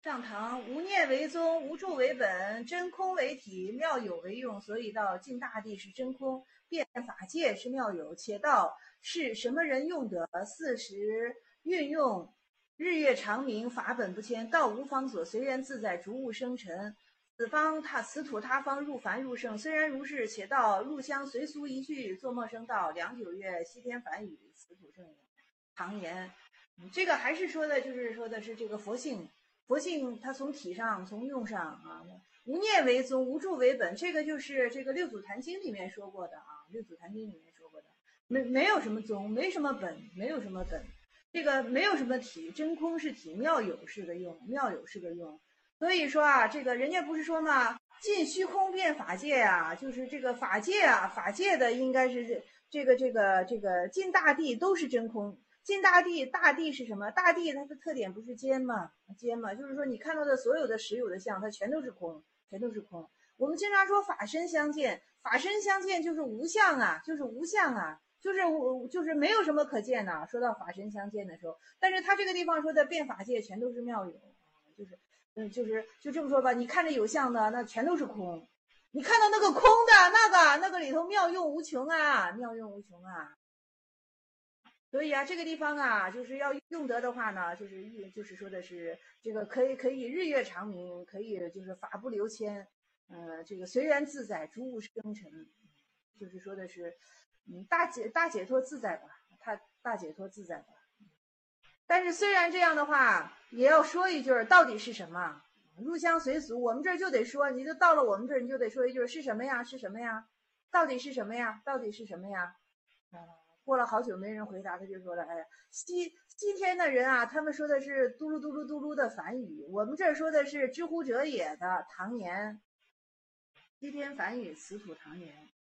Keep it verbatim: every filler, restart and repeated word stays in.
上堂无念为宗，无住为本，真空为体，妙有为用。所以道尽大地是真空，变法界是妙有。且道是什么人用得？四时运用，日月长明，法本不迁。道无方所，随缘自在，逐物生尘。此方他此土他方，入凡入圣。虽然如是，且道入乡随俗一句，作陌生道。良九月，西天梵语，此土正言。唐言，这个还是说的，就是说的是这个佛性。佛性它从体上从用上啊，无念为宗，无住为本，这个就是这个六祖坛经里面说过的啊，六祖坛经里面说过的，没没有什么宗，没什么本，没有什么本，这个没有什么体，真空是体，妙有是个用，妙有是个用。所以说啊，这个人家不是说嘛，尽虚空变法界啊，就是这个法界啊，法界的应该是这个这个这个尽大地都是真空。尽大地，大地是什么？大地它的特点不是间吗？间嘛，就是说你看到的所有的实有的相，它全都是空，全都是空。我们经常说法身相见，法身相见就是无相啊，就是无相啊，就是无就是没有什么可见的。说到法身相见的时候，但是他这个地方说的变法界全都是妙有，就是嗯，就是就这么说吧，你看着有相的那全都是空，你看到那个空的那个那个里头妙用无穷啊，妙用无穷啊。所以啊，这个地方啊，就是要用得的话呢，就是就是说的是这个可以可以日月长明，可以就是法不留迁，呃，这个随缘自在，逐物生尘，就是说的是，嗯，大解大解脱自在吧，他大解脱自在吧。但是虽然这样的话，也要说一句，到底是什么？入乡随俗，我们这儿就得说，你就到了我们这儿，你就得说一句是什么呀？是什么呀？到底是什么呀？到底是什么呀？啊、呃，过了好久没人回答，他就说了，哎呀，西西天的人啊，他们说的是嘟噜嘟噜嘟噜的梵语，我们这儿说的是知乎者也的唐言，西天梵语，此土唐言。